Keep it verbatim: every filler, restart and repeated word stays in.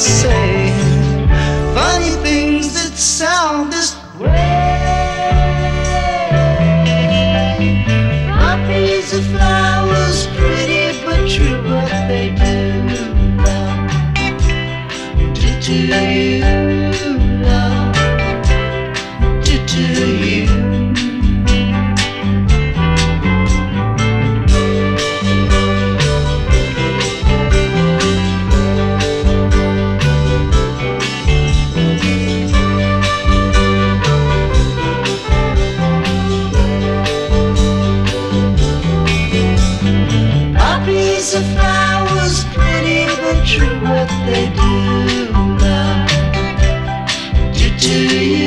say funny things that sound this way. Poppies are flowers, pretty but true, what they do, love, do to you, love, do to you. Poppies are flowers, pretty but true, what they do, love, do to you.